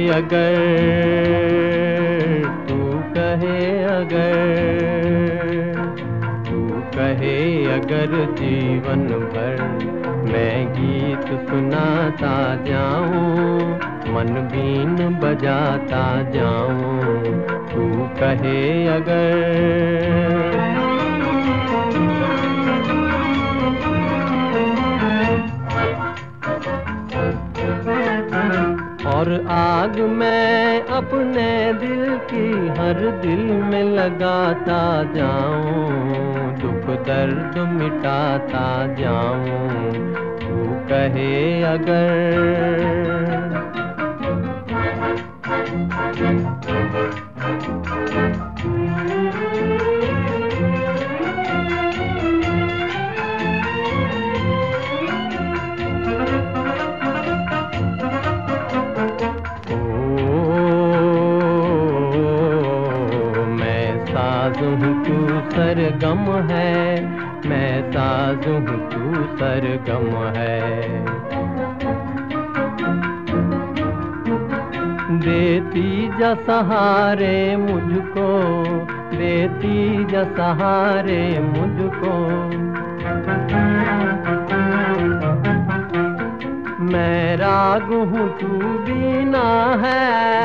अगर, तू कहे अगर, तू कहे अगर जीवन भर मैं गीत सुनाता जाऊं, मन बीन बजाता जाऊं, तू कहे अगर। और आग मैं अपने दिल की हर दिल में लगाता जाऊं, दुख दर्द मिटाता जाऊं, तू कहे अगर। साज़ हूँ तू सरगम है, मैं साज़ हूँ तू सरगम है। देती जा सहारे मुझको, देती जा सहारे मुझको, मैं राग हूँ तू बीना है,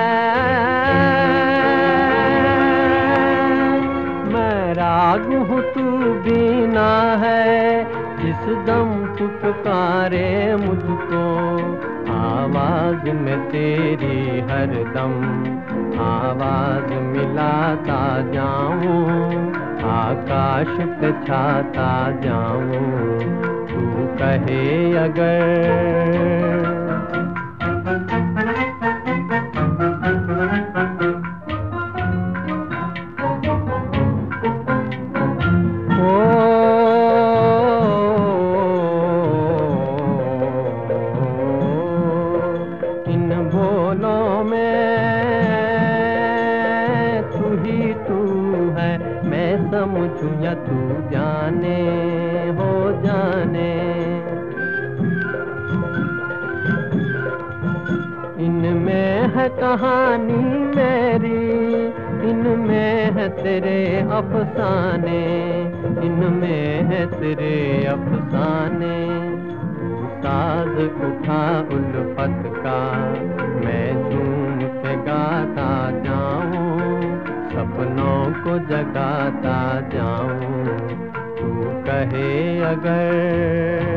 राग हूँ तू बीना है, जिस दम तू पुकारे मुझको, आवाज में तेरी हर दम आवाज मिलाता जाऊं, आकाश पे छाता जाऊं, तू कहे अगर। बोलों में तू ही तू है, मैं समझूं या तू जाने हो जाने, इनमें है कहानी मेरी, इनमें है तेरे अफसाने, इनमें है तेरे अफसाने, साज उठा उल्फत का, मैं झूम के गाता जाऊं, सपनों को जगाता जाऊं, तू कहे अगर।